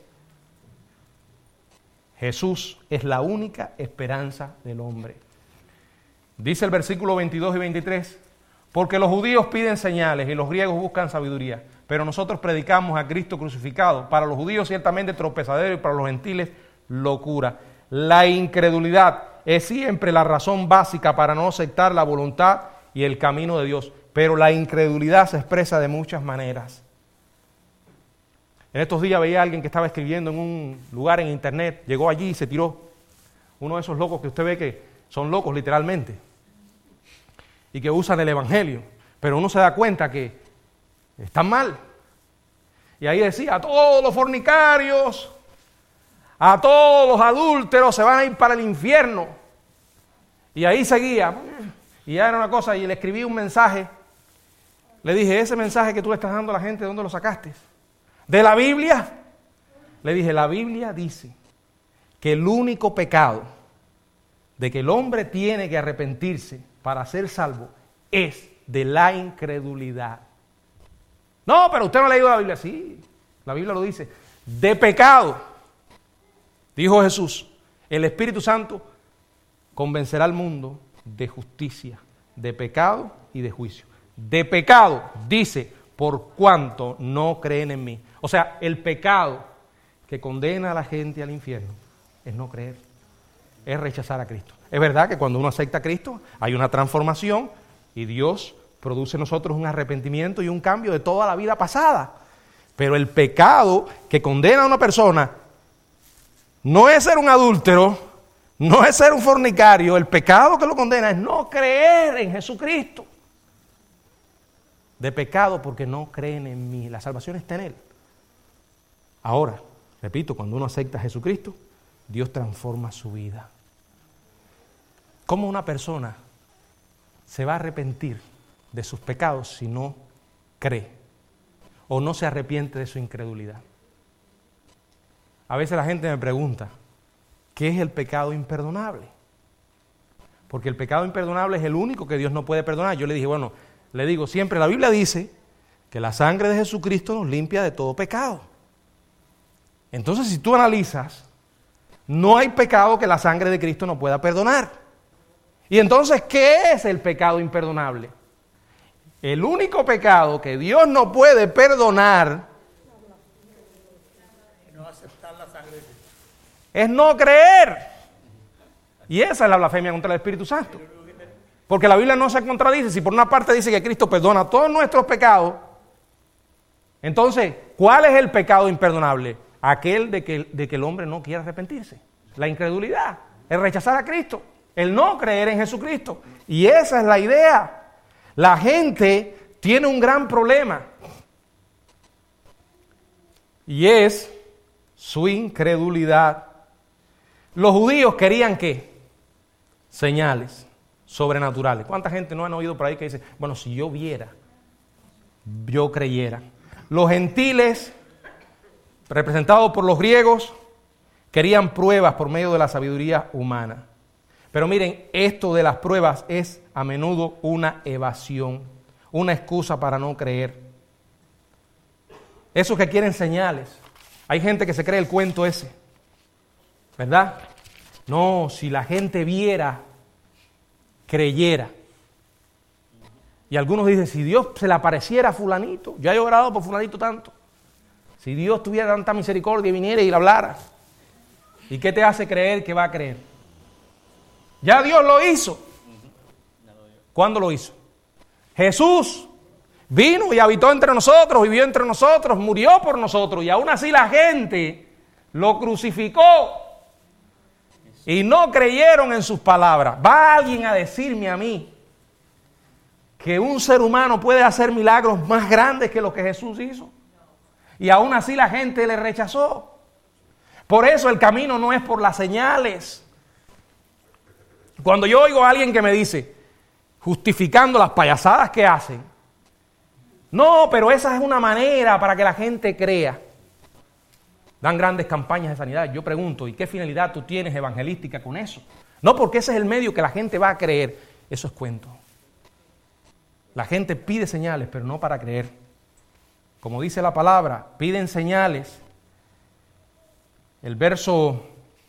Jesús es la única esperanza del hombre. Dice el versículo veintidós y veintitrés, porque los judíos piden señales y los griegos buscan sabiduría, pero nosotros predicamos a Cristo crucificado, para los judíos ciertamente tropezadero y para los gentiles locura. La incredulidad es siempre la razón básica para no aceptar la voluntad y el camino de Dios, pero la incredulidad se expresa de muchas maneras. En estos días veía a alguien que estaba escribiendo en un lugar en internet, llegó allí y se tiró. Uno de esos locos que usted ve que son locos literalmente y que usan el evangelio, pero uno se da cuenta que están mal. Y ahí decía, a todos los fornicarios, a todos los adúlteros se van a ir para el infierno. Y ahí seguía, y ya era una cosa, y le escribí un mensaje. Le dije, ese mensaje que tú le estás dando a la gente, ¿de dónde lo sacaste? ¿De la Biblia? Le dije, la Biblia dice que el único pecado de que el hombre tiene que arrepentirse para ser salvo es de la incredulidad. No, pero usted no ha leído la Biblia. Sí, la Biblia lo dice. De pecado, dijo Jesús, el Espíritu Santo convencerá al mundo de justicia, de pecado y de juicio. De pecado, dice, por cuanto no creen en mí. O sea, el pecado que condena a la gente al infierno es no creer, es rechazar a Cristo. Es verdad que cuando uno acepta a Cristo hay una transformación y Dios produce en nosotros un arrepentimiento y un cambio de toda la vida pasada. Pero el pecado que condena a una persona no es ser un adúltero, no es ser un fornicario. El pecado que lo condena es no creer en Jesucristo. De pecado porque no creen en mí. La salvación está en Él. Ahora, repito, cuando uno acepta a Jesucristo, Dios transforma su vida. ¿Cómo una persona se va a arrepentir de sus pecados si no cree o no se arrepiente de su incredulidad? A veces la gente me pregunta, ¿qué es el pecado imperdonable? Porque el pecado imperdonable es el único que Dios no puede perdonar. Yo le dije, bueno, le digo siempre, la Biblia dice que la sangre de Jesucristo nos limpia de todo pecado. Entonces, si tú analizas, no hay pecado que la sangre de Cristo no pueda perdonar. Y entonces, ¿qué es el pecado imperdonable? El único pecado que Dios no puede perdonar es no creer. Y esa es la blasfemia contra el Espíritu Santo. Porque la Biblia no se contradice. Si por una parte dice que Cristo perdona todos nuestros pecados, entonces, ¿cuál es el pecado imperdonable? Aquel de que, de que el hombre no quiere arrepentirse. La incredulidad, el rechazar a Cristo, el no creer en Jesucristo. Y esa es la idea. La gente tiene un gran problema. Y es su incredulidad. Los judíos querían ¿qué? Señales sobrenaturales. ¿Cuánta gente no han oído por ahí que dice, bueno, si yo viera, yo creyera? Los gentiles, representados por los griegos, querían pruebas por medio de la sabiduría humana. Pero miren, esto de las pruebas es a menudo una evasión, una excusa para no creer. Esos que quieren señales. Hay gente que se cree el cuento ese, ¿verdad? No, si la gente viera, creyera. Y algunos dicen, si Dios se le apareciera a fulanito, yo he orado por fulanito tanto. Si Dios tuviera tanta misericordia y viniera y le hablara. ¿Y qué te hace creer que va a creer? Ya Dios lo hizo. ¿Cuándo lo hizo? Jesús vino y habitó entre nosotros, vivió entre nosotros, murió por nosotros, y aún así la gente lo crucificó y no creyeron en sus palabras. ¿Va alguien a decirme a mí que un ser humano puede hacer milagros más grandes que los que Jesús hizo? Y aún así la gente le rechazó. Por eso el camino no es por las señales. Cuando yo oigo a alguien que me dice, justificando las payasadas que hacen, no, pero esa es una manera para que la gente crea. Dan grandes campañas de sanidad. Yo pregunto, ¿y qué finalidad tú tienes evangelística con eso? No, porque ese es el medio que la gente va a creer. Eso es cuento. La gente pide señales, pero no para creer. Como dice la palabra, piden señales. El verso,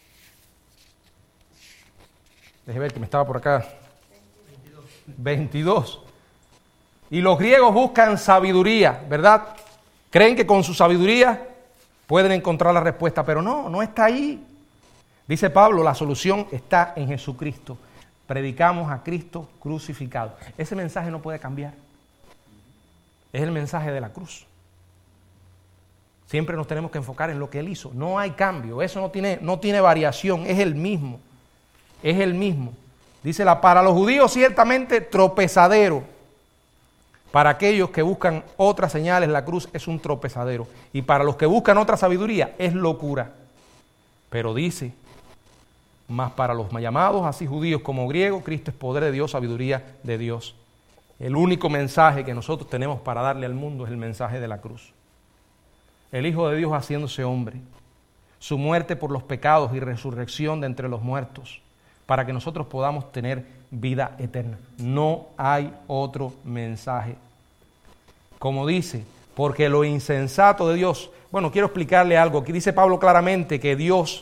déjeme ver que me estaba por acá, veintidós. Y los griegos buscan sabiduría, ¿verdad? Creen que con su sabiduría pueden encontrar la respuesta, pero no, no está ahí. Dice Pablo, la solución está en Jesucristo. Predicamos a Cristo crucificado. Ese mensaje no puede cambiar. Es el mensaje de la cruz. Siempre nos tenemos que enfocar en lo que Él hizo. No hay cambio, eso no tiene, no tiene variación, es el mismo. Es el mismo. Dice, la, para los judíos ciertamente tropezadero. Para aquellos que buscan otras señales, la cruz es un tropezadero. Y para los que buscan otra sabiduría, es locura. Pero dice, mas para los llamados, así judíos como griegos, Cristo es poder de Dios, sabiduría de Dios. El único mensaje que nosotros tenemos para darle al mundo es el mensaje de la cruz. El Hijo de Dios haciéndose hombre, su muerte por los pecados y resurrección de entre los muertos, para que nosotros podamos tener vida eterna. No hay otro mensaje. Como dice, porque lo insensato de Dios, bueno, quiero explicarle algo. Aquí dice Pablo claramente que Dios,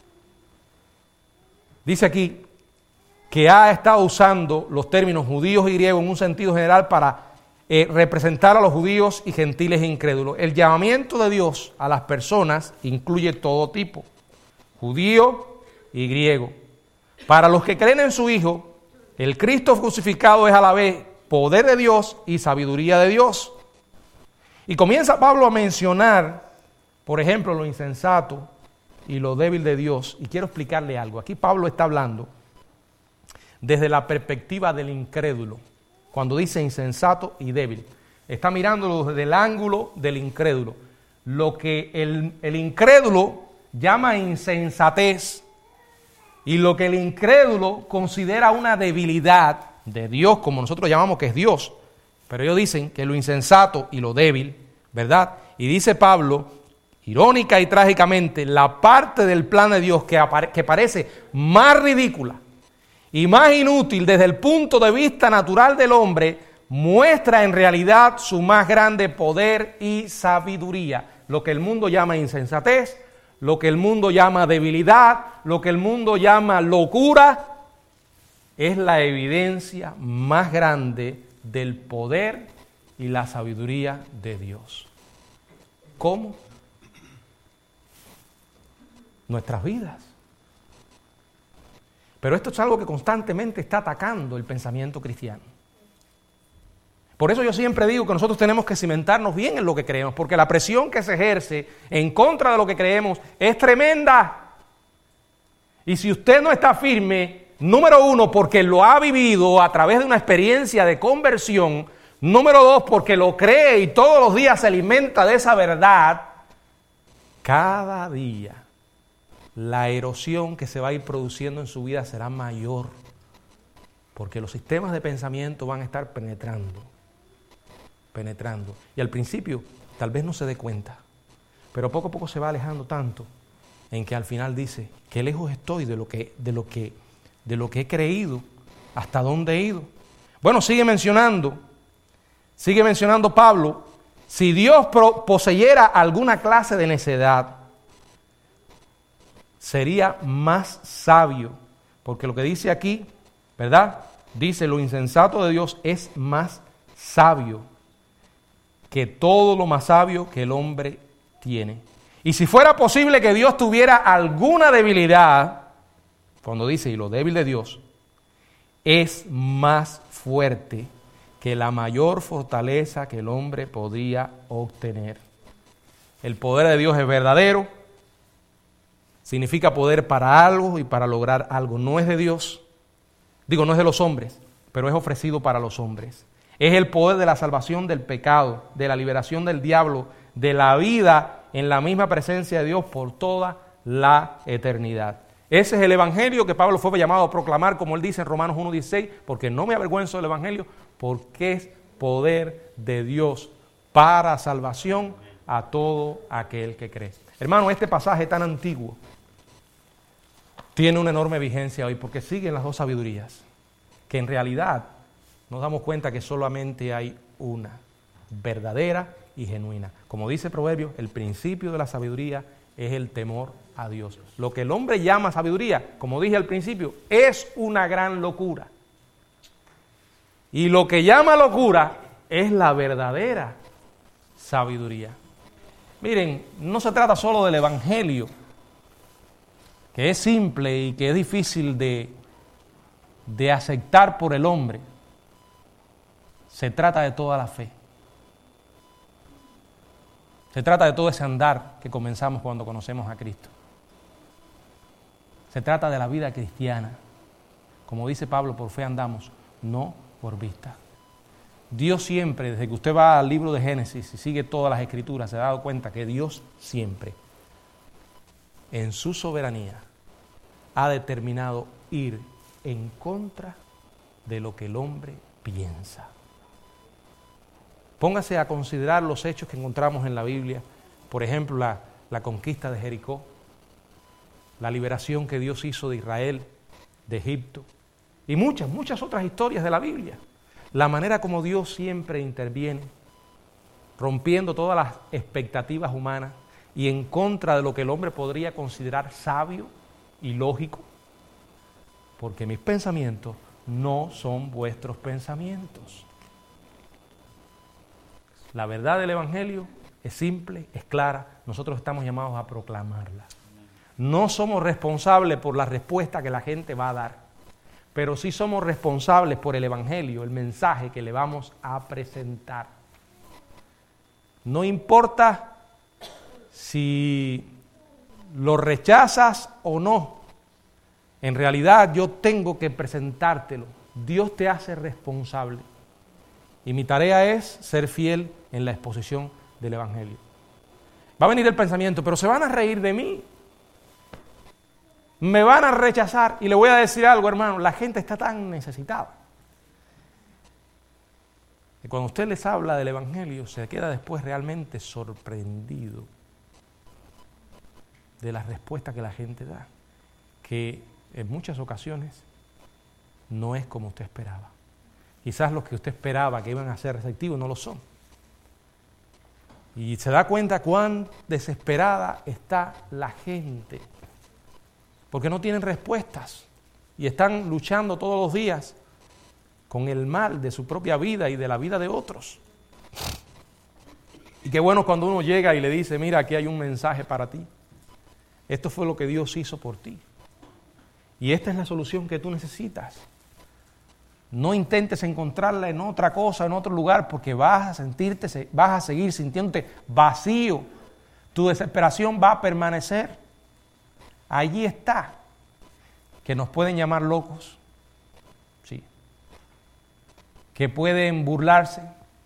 dice aquí, que ha estado usando los términos judíos y griegos en un sentido general para eh, representar a los judíos y gentiles incrédulos. El llamamiento de Dios a las personas incluye todo tipo, judío y griego. Para los que creen en su Hijo, el Cristo crucificado es a la vez poder de Dios y sabiduría de Dios. Y comienza Pablo a mencionar, por ejemplo, lo insensato y lo débil de Dios. Y quiero explicarle algo. Aquí Pablo está hablando desde la perspectiva del incrédulo. Cuando dice insensato y débil, está mirándolo desde el ángulo del incrédulo. Lo que el, el incrédulo llama insensatez y lo que el incrédulo considera una debilidad de Dios, como nosotros llamamos que es Dios. Pero ellos dicen que lo insensato y lo débil, ¿verdad? Y dice Pablo, irónica y trágicamente, la parte del plan de Dios que, apare- que parece más ridícula y más inútil desde el punto de vista natural del hombre, muestra en realidad su más grande poder y sabiduría. Lo que el mundo llama insensatez, lo que el mundo llama debilidad, lo que el mundo llama locura, es la evidencia más grande del poder y la sabiduría de Dios. ¿Cómo? Nuestras vidas. Pero esto es algo que constantemente está atacando el pensamiento cristiano. Por eso yo siempre digo que nosotros tenemos que cimentarnos bien en lo que creemos, porque la presión que se ejerce en contra de lo que creemos es tremenda. Y si usted no está firme, número uno, porque lo ha vivido a través de una experiencia de conversión, número dos, porque lo cree y todos los días se alimenta de esa verdad, cada día la erosión que se va a ir produciendo en su vida será mayor, porque los sistemas de pensamiento van a estar penetrando, penetrando. Y al principio tal vez no se dé cuenta, pero poco a poco se va alejando tanto, en que al final dice, qué lejos estoy de lo que, de lo que, de lo que he creído, hasta dónde he ido. Bueno, sigue mencionando, sigue mencionando Pablo, si Dios pro, poseyera alguna clase de necedad, sería más sabio, porque lo que dice aquí, ¿verdad? Dice, lo insensato de Dios es más sabio que todo lo más sabio que el hombre tiene. Y si fuera posible que Dios tuviera alguna debilidad, cuando dice, y lo débil de Dios, es más fuerte que la mayor fortaleza que el hombre podía obtener. El poder de Dios es verdadero, significa poder para algo y para lograr algo. No es de Dios, digo, no es de los hombres, pero es ofrecido para los hombres. Es el poder de la salvación del pecado, de la liberación del diablo, de la vida en la misma presencia de Dios por toda la eternidad. Ese es el evangelio que Pablo fue llamado a proclamar, como él dice en Romanos uno dieciséis, porque no me avergüenzo del evangelio, porque es poder de Dios para salvación a todo aquel que cree. Hermano, este pasaje tan antiguo tiene una enorme vigencia hoy, porque siguen las dos sabidurías, que en realidad nos damos cuenta que solamente hay una, verdadera y genuina. Como dice Proverbios, el principio de la sabiduría es el temor a Dios. Lo que el hombre llama sabiduría, como dije al principio, es una gran locura. Y lo que llama locura es la verdadera sabiduría. Miren, no se trata solo del evangelio, que es simple y que es difícil de, de aceptar por el hombre. Se trata de toda la fe. Se trata de todo ese andar que comenzamos cuando conocemos a Cristo. Se trata de la vida cristiana. Como dice Pablo, por fe andamos, no por vista. Dios siempre, desde que usted va al libro de Génesis y sigue todas las escrituras, se ha dado cuenta que Dios siempre, en su soberanía, ha determinado ir en contra de lo que el hombre piensa. Póngase a considerar los hechos que encontramos en la Biblia, por ejemplo, la, la conquista de Jericó, la liberación que Dios hizo de Israel, de Egipto, y muchas, muchas otras historias de la Biblia. La manera como Dios siempre interviene, rompiendo todas las expectativas humanas y en contra de lo que el hombre podría considerar sabio y lógico, porque mis pensamientos no son vuestros pensamientos. La verdad del Evangelio es simple, es clara, nosotros estamos llamados a proclamarla. No somos responsables por la respuesta que la gente va a dar, pero sí somos responsables por el Evangelio, el mensaje que le vamos a presentar. No importa si lo rechazas o no, en realidad yo tengo que presentártelo. Dios te hace responsable. Y mi tarea es ser fiel en la exposición del Evangelio. Va a venir el pensamiento, pero se van a reír de mí. Me van a rechazar. Y le voy a decir algo, hermano, la gente está tan necesitada que cuando usted les habla del Evangelio se queda después realmente sorprendido de la respuesta que la gente da, que en muchas ocasiones no es como usted esperaba. Quizás los que usted esperaba que iban a ser receptivos no lo son. Y se da cuenta cuán desesperada está la gente, porque no tienen respuestas y están luchando todos los días con el mal de su propia vida y de la vida de otros. Y qué bueno cuando uno llega y le dice, mira, aquí hay un mensaje para ti. Esto fue lo que Dios hizo por ti. Y esta es la solución que tú necesitas. No intentes encontrarla en otra cosa, en otro lugar, porque vas a sentirte, vas a seguir sintiéndote vacío. Tu desesperación va a permanecer. Allí está. Que nos pueden llamar locos, sí. Que pueden burlarse.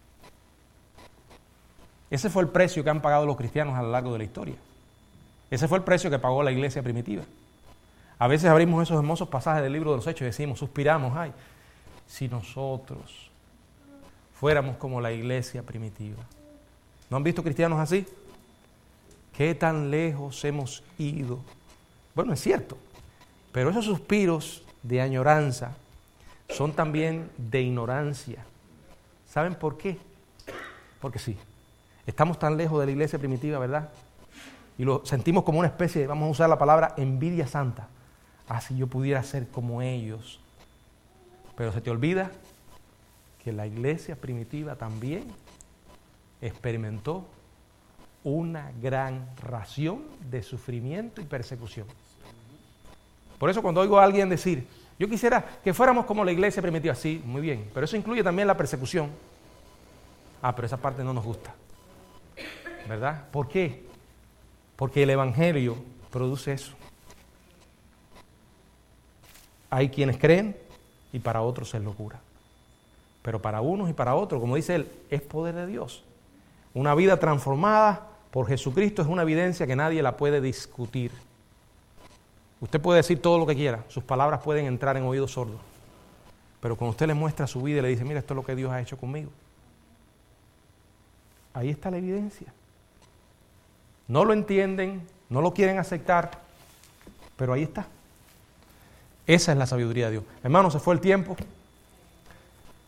Ese fue el precio que han pagado los cristianos a lo largo de la historia. Ese fue el precio que pagó la iglesia primitiva. A veces abrimos esos hermosos pasajes del libro de los Hechos y decimos, suspiramos, ay, si nosotros fuéramos como la iglesia primitiva. ¿No han visto cristianos así? ¿Qué tan lejos hemos ido? Bueno, es cierto, pero esos suspiros de añoranza son también de ignorancia. ¿Saben por qué? Porque sí, estamos tan lejos de la iglesia primitiva, ¿verdad? Y lo sentimos como una especie, vamos a usar la palabra envidia santa. Ah, si yo pudiera ser como ellos. Pero se te olvida que la iglesia primitiva también experimentó una gran ración de sufrimiento y persecución. Por eso cuando oigo a alguien decir, Yo quisiera que fuéramos como la iglesia primitiva, sí, muy bien, pero eso incluye también la persecución. Ah, pero esa parte no nos gusta, ¿verdad? ¿Por qué? Porque el Evangelio produce eso. Hay quienes creen y para otros es locura. Pero para unos y para otros, como dice él, es poder de Dios. Una vida transformada por Jesucristo es una evidencia que nadie la puede discutir. Usted puede decir todo lo que quiera, sus palabras pueden entrar en oídos sordos. Pero cuando usted le muestra su vida y le dice, mira, esto es lo que Dios ha hecho conmigo, ahí está la evidencia. No lo entienden, no lo quieren aceptar, pero ahí está. Esa es la sabiduría de Dios. Hermanos, se fue el tiempo.